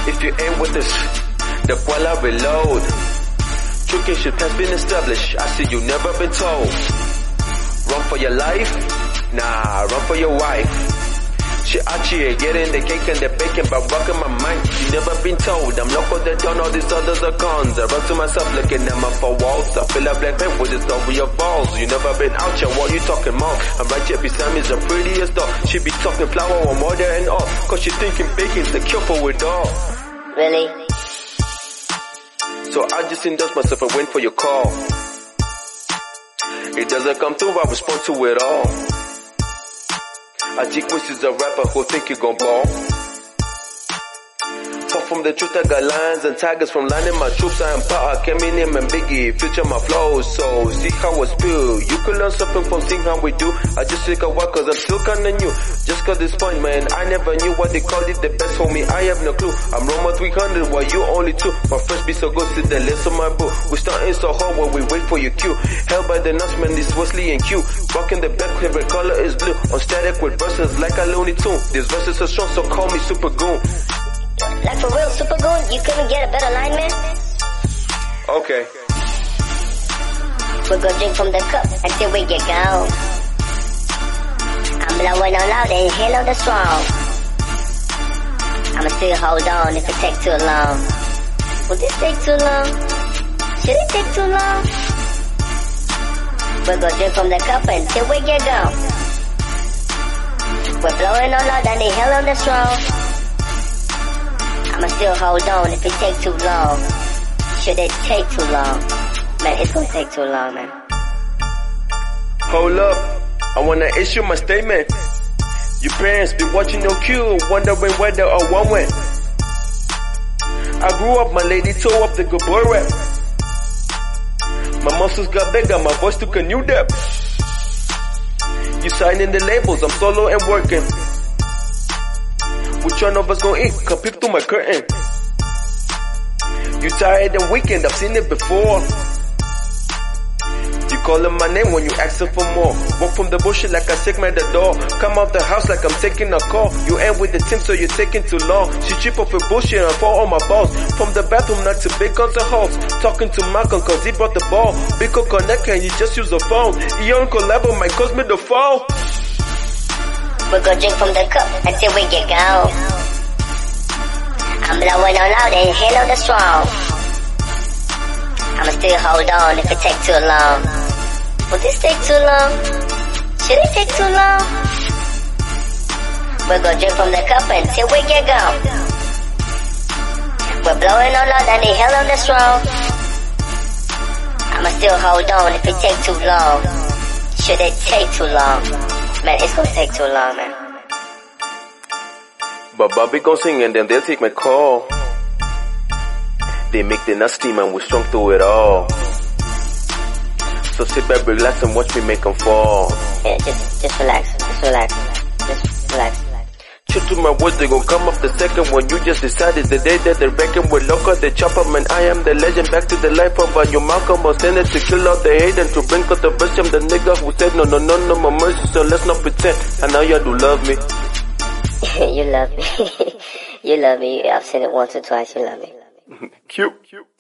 If you ain't with us, the while I reload. Tricking shit has been established. I see you never been told. Run for your life? Nah, run for your wife. She out here getting the cake and the bacon by rocking my mind. You never been told I'm local, they don't know these others are cons. I run to myself looking at my four walls. I feel like black pen with the story of balls. You never been out here, what you talking mom? I'm right here beside me, the prettiest dog. She be talking flower or mother and all. Cause she thinking bacon's the cure for it all. Really? So I just indulge myself and wait for your call. It doesn't come through, I respond to it all. I think Quincy is a rapper who think you gon' ball. Far from the truth, I got lions and tigers from lining my troops. I am Pac, Eminem and Biggie, future my flows. So see how I spill. You can learn something from seeing how we do. I just take a while cause I'm still kinda new. Just cause this point, man, I never knew what they called it the best, homie. I have no clue. I'm Roma 300 while you only 2. My first beat so good, sit the list of my book. We starting so hard while we wait for your cue. Held by the nuts, man, this Wesley and Q. Rocking the back, favorite color is blue. On static with verses like a Looney Tune. These verses are strong, so call me Super Goon. Like for real, Super Goon, you couldn't get a better line, man? Okay. We'll go drink from the cup until we get gone. I'm blowing on loud and hell on the strong. I'ma still hold on if it take too long. Will this take too long? Should it take too long? We'll go drink from the cup until we get gone. We're blowing on loud and hell on the strong. I'ma still hold on if it take too long. Should it take too long? Man, it's gonna take too long, man. Hold up, I wanna issue my statement. Your parents be watching your cue, wondering whether or one went. I grew up, my lady tore up the good boy rap. My muscles got bigger, my voice took a new depth. You signing the labels, I'm solo and working. Which one of us gon' eat? Come peep through my curtain. You tired and weekend, I've seen it before. You calling my name when you asking for more. Walk from the bullshit like I sick man the door. Come out the house like I'm taking a call. You ain't with the team so you're taking too long. She cheap off with bullshit and fall on my balls. From the bathroom not to big guns and hoes. Talking to Malcolm cause he brought the ball. Big connect and you just use a phone. Eon collabo might cost me the phone. We'll go drink from the cup until we get gone. I'm blowing on loud and hell on the strong. I'ma still hold on if it take too long. Will this take too long? Should it take too long? We'll go drink from the cup until we get gone. We're blowing on loud and hell on the strong. I'ma still hold on if it take too long. Should it take too long? Man, it's gonna take too long, man. But Bobby gon' sing and then they'll take my call. They make the nuts steam and we're strong through it all. So sit back, relax and watch me make them fall. Yeah, just relax, just relax. True to my words, they gon' come up the second when you just decided the day that they reckon we're local. They chop up, man, I am the legend. Back to the life of your Malcolm. Was sent to kill out the hate and to bring out the verse. I'm the nigga who said no more mercy, so let's not pretend. I know y'all do love me. You love me. You love me. I've said it once or twice, you love me. Cute.